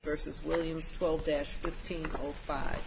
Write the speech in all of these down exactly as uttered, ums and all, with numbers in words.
versus Williams, twelve dash fifteen oh five.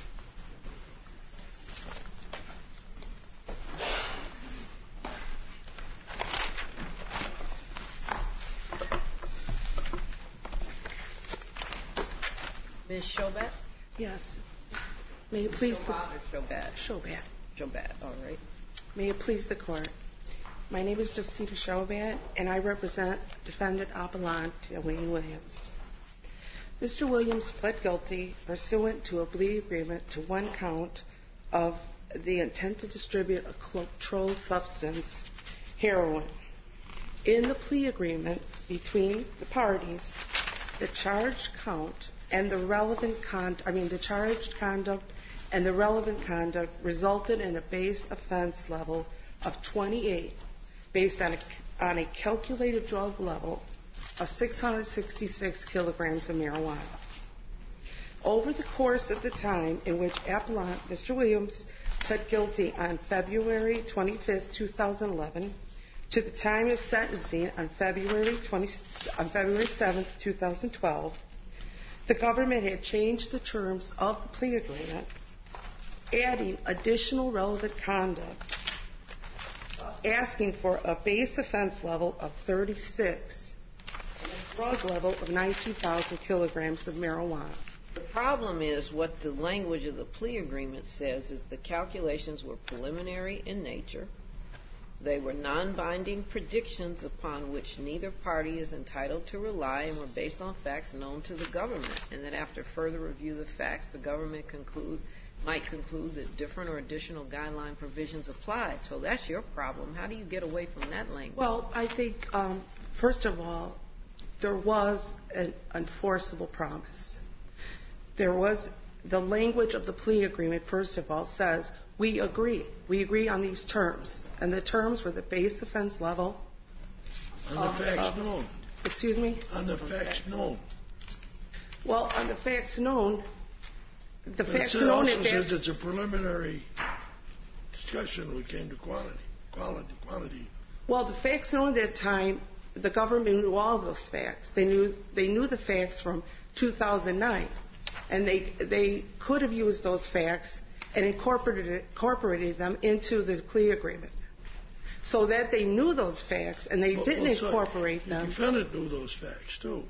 Miz Shobat? Yes. May it please the Shobat? Shobat. Shobat, all right. May it please the court. My name is Justita Shobat, and I represent defendant appellant Wayne Williams. Mister Williams pled guilty pursuant to a plea agreement to one count of the intent to distribute a controlled substance, heroin. In the plea agreement between the parties, the charged count and the relevant con- I mean the charged conduct and the relevant conduct resulted in a base offense level of twenty-eight based on a, on a calculated drug level of six hundred sixty-six kilograms of marijuana. Over the course of the time in which appellant Mister Williams pled guilty on February twenty-fifth, two thousand eleven, to the time of sentencing on February twentieth, on February seventh, two thousand twelve, the government had changed the terms of the plea agreement, adding additional relevant conduct, asking for a base offense level of thirty-six and a drug level of nineteen thousand kilograms of marijuana. The problem is what the language of the plea agreement says is the calculations were preliminary in nature. They were non-binding predictions upon which neither party is entitled to rely and were based on facts known to the government, and that after further review of the facts, the government conclude, might conclude that different or additional guideline provisions applied. So that's your problem. How do you get away from that language? Well, I think, um, first of all, there was an enforceable promise. There was the language of the plea agreement, first of all, says we agree. We agree on these terms. And the terms were the base offense level. On the of, facts of, known. Excuse me? On the facts known. Well, on the facts known, the but facts it known... also it says it's a preliminary discussion when we came to quality. Quality, quality. Well, the facts known at that time, the government knew all of those facts. They knew they knew the facts from two thousand nine. And they they could have used those facts and incorporated, incorporated them into the plea agreement, so that they knew those facts and they well, didn't well, incorporate so them. The defendant knew those facts too.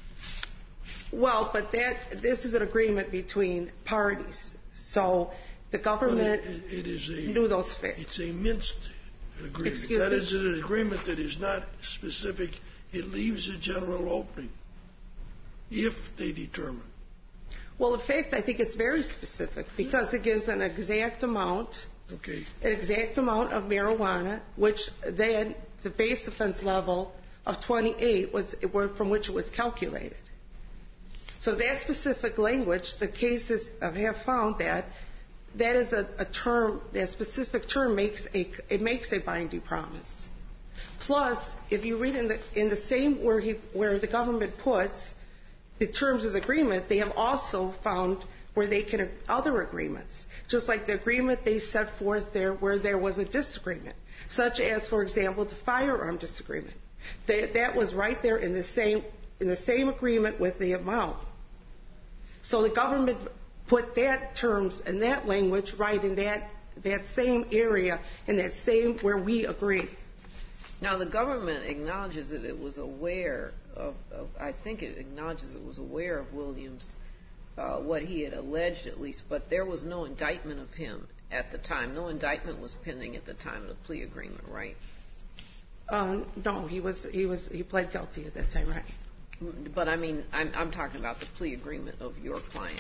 Well, but that this is an agreement between parties, so the government it, it is a, knew those facts. It's a minced agreement. Excuse that me? is an agreement that is not specific. It leaves a general opening if they determine. Well, in fact, I think it's very specific because it gives an exact amount, okay. an exact amount of marijuana, which then the base offense level of twenty-eight was from which it was calculated. So that specific language, the cases have found that that is a, a term, that specific term makes a it makes a binding promise. Plus, if you read in the in the same where he where the government puts the terms of the agreement, they have also found where they can other agreements, just like the agreement they set forth there where there was a disagreement, such as, for example, the firearm disagreement. They, that was right there in the same in the same agreement with the amount. So the government put that terms and that language right in that that same area, in that same where we agree. Now, the government acknowledges that it was aware of, of I think it acknowledges it was aware of Williams, uh, what he had alleged at least, but there was no indictment of him at the time. No indictment was pending at the time of the plea agreement, right? Uh, no, he was he was he pled guilty at that time, right? But I mean, I'm, I'm talking about the plea agreement of your client.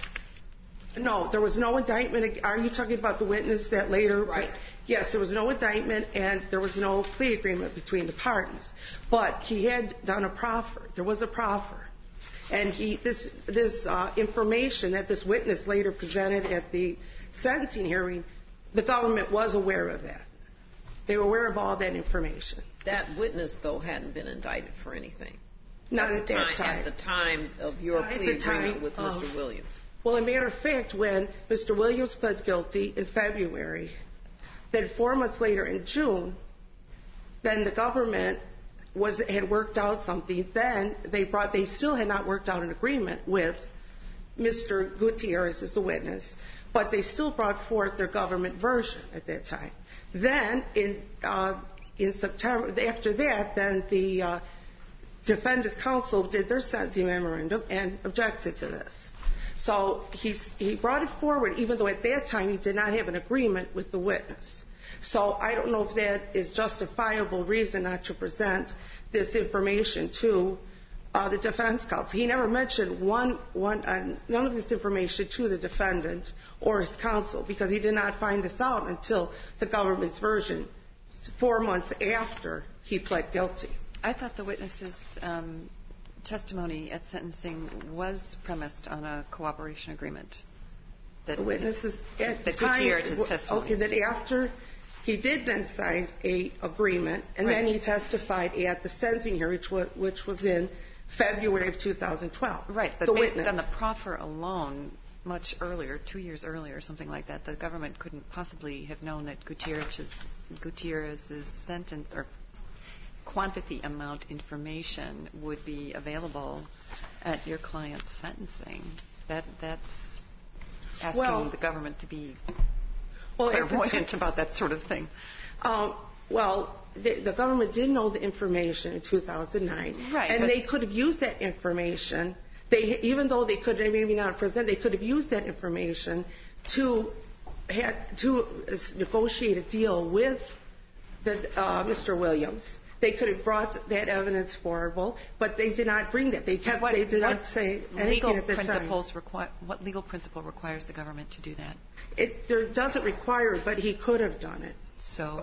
No, there was no indictment. Are you talking about the witness that later? Right. Yes, there was no indictment and there was no plea agreement between the parties. But he had done a proffer. There was a proffer. And he, this, this uh, information that this witness later presented at the sentencing hearing, the government was aware of that. They were aware of all that information. That witness, though, hadn't been indicted for anything. Not at, at that time, At the time of your Not plea agreement time, with um, Mister Williams. Well, as a matter of fact, when Mister Williams pled guilty in February, then four months later in June, then the government was had worked out something, then they brought they still had not worked out an agreement with Mister Gutierrez as the witness, but they still brought forth their government version at that time. Then in uh, in September, after that, then the uh, defendant's counsel did their sentencing memorandum and objected to this. So he's, he brought it forward, even though at that time he did not have an agreement with the witness. So I don't know if that is justifiable reason not to present this information to uh, the defense counsel. He never mentioned one, one, uh, none of this information to the defendant or his counsel, because he did not find this out until the government's version, four months after he pled guilty. I thought the witness's um, testimony at sentencing was premised on a cooperation agreement. That the witness's at the that time, Gutierrez's testimony. Okay, that after he did then sign a agreement, and Right. then he testified at the sentencing hearing, which was, which was in February of two thousand twelve. Right, but the based witness. on the proffer alone, much earlier, two years earlier, something like that, the government couldn't possibly have known that Gutierrez's, Gutierrez's sentence or quantity amount information would be available at your client's sentencing. That that's asking Well, the government to be well, at the clairvoyant ti- about that sort of thing. Um, well, the, the government did know the information in two thousand nine, Right, and but- they could have used that information. They, even though they could have maybe not present, they could have used that information to had, to negotiate a deal with the, uh, Mister Williams. They could have brought that evidence forward, but they did not bring that. They kept. What, they did what not say anything legal at the time. principles require, what legal principle requires the government to do that? It there doesn't require it, but he could have done it. So,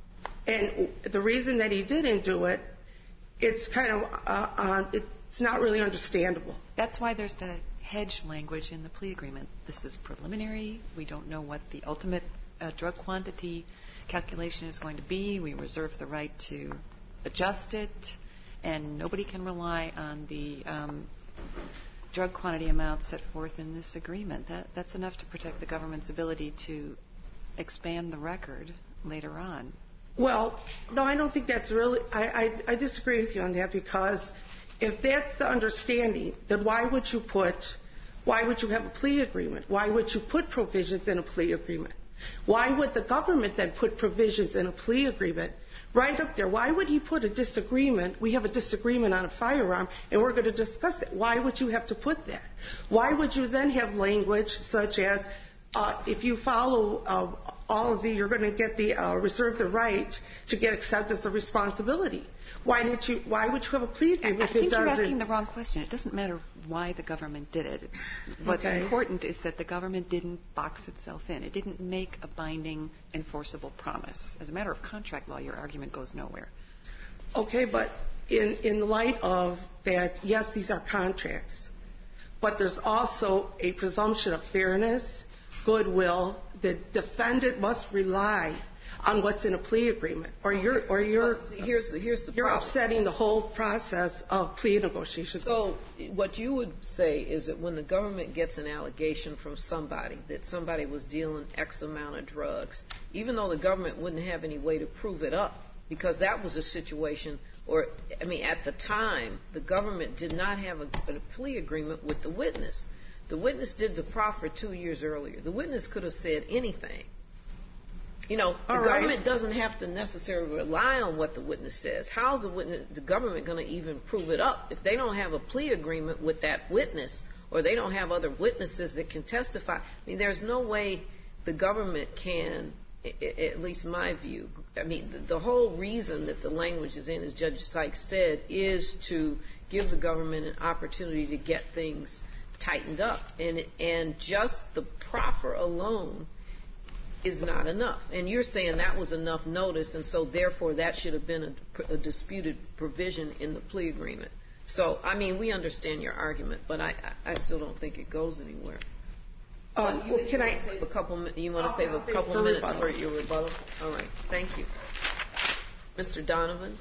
And the reason that he didn't do it, it's kind of, uh, uh, it's not really understandable. that's why there's the hedge language in the plea agreement. This is preliminary. We don't know what the ultimate uh, drug quantity calculation is going to be. We reserve the right to adjust it, and nobody can rely on the um, drug quantity amount set forth in this agreement. That, that's enough to protect the government's ability to expand the record later on. Well, no, I don't think that's really, I, I, I disagree with you on that, because if that's the understanding, then why would you put, why would you have a plea agreement? Why would you put provisions in a plea agreement? Why would the government then put provisions in a plea agreement right up there? Why would he put a disagreement? We have a disagreement on a firearm, and we're going to discuss it. Why would you have to put that? Why would you then have language such as, uh, if you follow uh, all of the, you're going to get the uh, reserve the right to get acceptance of responsibility? Why did you? Why would you have a plea agreement I if think it doesn't? you're asking the wrong question. It doesn't matter why the government did it. What's Okay. important is that the government didn't box itself in. It didn't make a binding, enforceable promise. As a matter of contract law, your argument goes nowhere. Okay, but in, in light of that, yes, these are contracts, but there's also a presumption of fairness, goodwill. The defendant must rely on what's in a plea agreement, or you're, or you're, Well, see, here's the, here's the you're problem. upsetting the whole process of plea negotiations. So what you would say is that when the government gets an allegation from somebody that somebody was dealing X amount of drugs, even though the government wouldn't have any way to prove it up, because that was a situation, or, I mean, at the time, the government did not have a, a plea agreement with the witness. The witness did the proffer two years earlier. The witness could have said anything. You know, the All right. government doesn't have to necessarily rely on what the witness says. How's the witness, the government going to even prove it up if they don't have a plea agreement with that witness, or they don't have other witnesses that can testify? I mean, there's no way the government can, i- i- at least my view. I mean, the, the whole reason that the language is in, as Judge Sykes said, is to give the government an opportunity to get things tightened up, and it, and just the proffer alone is not enough. And you're saying that was enough notice, and so therefore that should have been a, a disputed provision in the plea agreement. So, I mean, we understand your argument, but I, I I still don't think it goes anywhere. Um, But you, well, you can want I? to save a couple? mi- You want to Okay, save I'll a save couple for minutes rebuttal. for your rebuttal? All right. Thank you, Mister Donovan.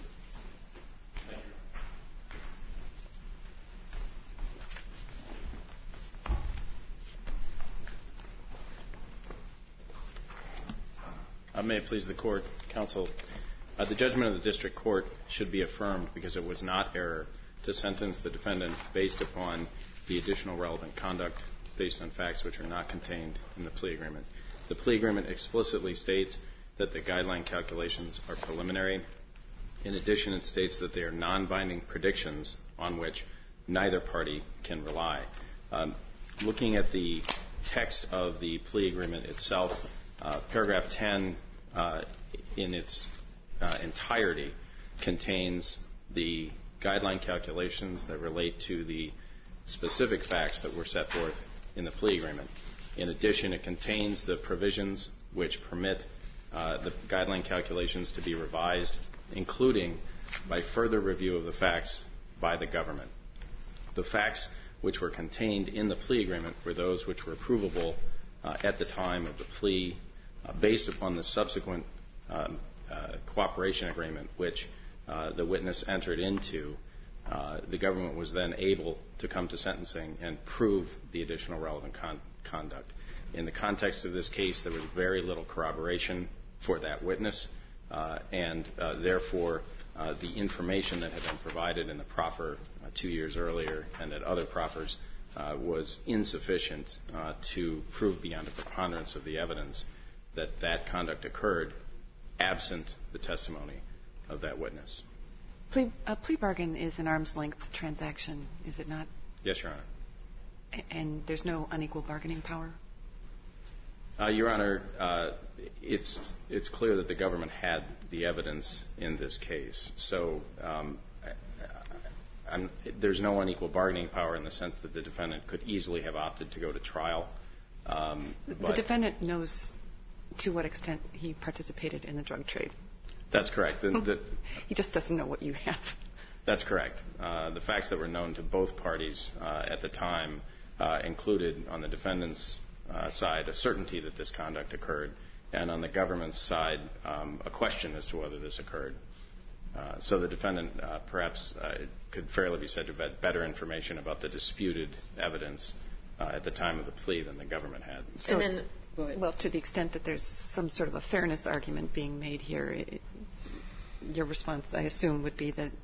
Uh, may it please the court, counsel. Uh, the judgment of the district court should be affirmed because it was not error to sentence the defendant based upon the additional relevant conduct based on facts which are not contained in the plea agreement. The plea agreement explicitly states that the guideline calculations are preliminary. In addition, it states that they are non-binding predictions on which neither party can rely. Um, looking at the text of the plea agreement itself, uh, paragraph ten uh, in its uh, entirety contains the guideline calculations that relate to the specific facts that were set forth in the plea agreement. In addition, it contains the provisions which permit uh, the guideline calculations to be revised, including by further review of the facts by the government. The facts which were contained in the plea agreement were those which were provable uh, at the time of the plea, uh, based upon the subsequent um, uh, cooperation agreement which uh, the witness entered into. Uh, the government was then able to come to sentencing and prove the additional relevant con- conduct. In the context of this case, there was very little corroboration for that witness, uh, and uh, therefore uh, the information that had been provided in the proffer uh, two years earlier and at other proffers uh, was insufficient uh, to prove beyond a preponderance of the evidence that that conduct occurred absent the testimony of that witness. Plea, a plea bargain is an arm's length transaction, is it not? Yes, Your Honor. A- and there's no unequal bargaining power? Uh, Your Honor, uh, it's it's clear that the government had the evidence in this case. So um, I, I'm, there's no unequal bargaining power in the sense that the defendant could easily have opted to go to trial. Um, the defendant knows to what extent he participated in the drug trade. That's correct. The, the, he just doesn't know what you have. That's correct. Uh, the facts that were known to both parties uh, at the time uh, included, on the defendant's uh, side, a certainty that this conduct occurred, and on the government's side, um, a question as to whether this occurred. Uh, so the defendant uh, perhaps uh, could fairly be said to have had better information about the disputed evidence uh, at the time of the plea than the government had. So, and then, well, to the extent that there's some sort of a fairness argument being made here, it, your response, I assume, would be that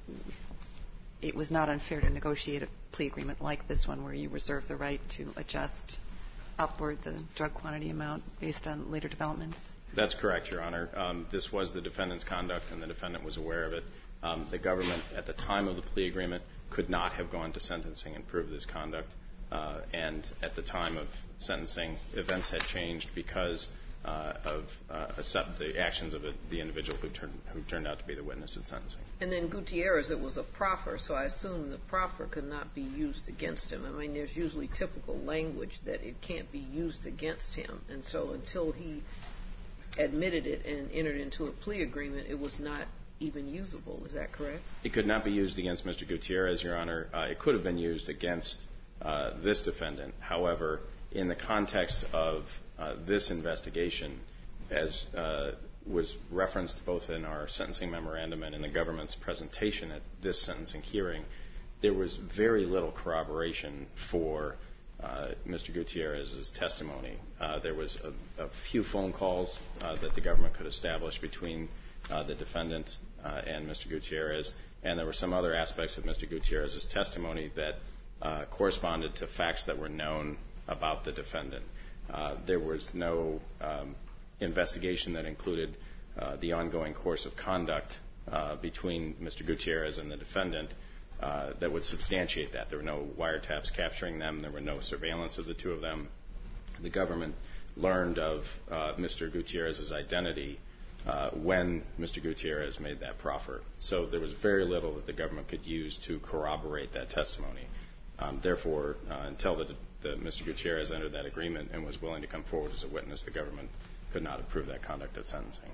it was not unfair to negotiate a plea agreement like this one where you reserve the right to adjust upward the drug quantity amount based on later developments? That's correct, Your Honor. Um, this was the defendant's conduct, and the defendant was aware of it. Um, the government, at the time of the plea agreement, could not have gone to sentencing and proved this conduct. Uh, and at the time of sentencing, events had changed because uh, of uh, the actions of it, the individual who turned, who turned out to be the witness at sentencing. And then Gutierrez, it was a proffer, so I assume the proffer could not be used against him. I mean, there's usually typical language that it can't be used against him. And so until he admitted it and entered into a plea agreement, it was not even usable. Is that correct? It could not be used against Mister Gutierrez, Your Honor. Uh, it could have been used against uh, this defendant. However, in the context of uh, this investigation, as uh, was referenced both in our sentencing memorandum and in the government's presentation at this sentencing hearing, there was very little corroboration for uh, Mister Gutierrez's testimony. Uh, there was a, a few phone calls uh, that the government could establish between uh, the defendant uh, and Mister Gutierrez, and there were some other aspects of Mister Gutierrez's testimony that uh, corresponded to facts that were known about the defendant. Uh, there was no um, investigation that included uh, the ongoing course of conduct uh, between Mister Gutierrez and the defendant uh, that would substantiate that. There were no wiretaps capturing them. There were no surveillance of the two of them. The government learned of uh, Mister Gutierrez's identity uh, when Mister Gutierrez made that proffer. So there was very little that the government could use to corroborate that testimony. Um, therefore, uh, until the, the Mister Gutierrez entered that agreement and was willing to come forward as a witness, the government could not approve that conduct at sentencing.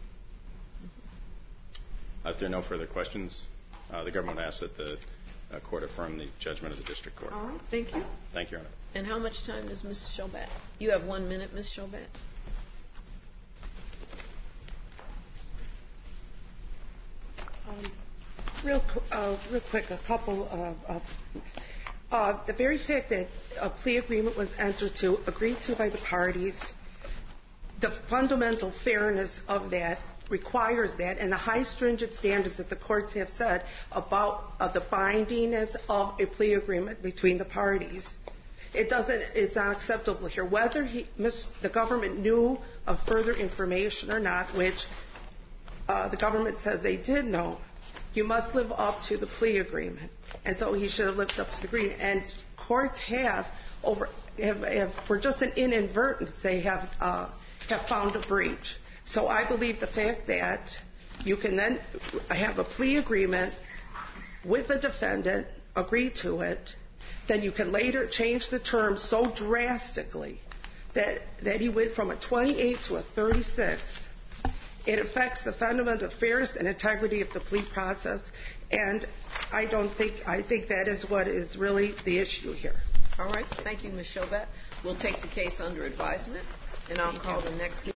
Uh, if there are no further questions, uh, the government asks that the uh, court affirm the judgment of the district court. All right. Thank you. Thank you, Your Honor. And how much time does Miz Shobat? You have one minute, Miz Shobat. Um, real, uh, real quick, a couple of, of uh, the very fact that a plea agreement was entered to, agreed to by the parties, the fundamental fairness of that requires that, and the high stringent standards that the courts have said about uh, the bindingness of a plea agreement between the parties. It doesn't, it's not acceptable here. Whether he, mis, the government knew of further information or not, which uh, the government says they did know, you must live up to the plea agreement. And so he should have lived up to the agreement. And courts have, over, have, have for just an inadvertence, they have, uh, have found a breach. So I believe the fact that you can then have a plea agreement with the defendant, agree to it, then you can later change the terms so drastically that, that he went from a twenty-eight to a thirty-six. It affects the fundamental fairness and integrity of the plea process, and I don't think, I think that is what is really the issue here. All right. Thank you, Miz Chauvet. We'll take the case under advisement, and I'll call the next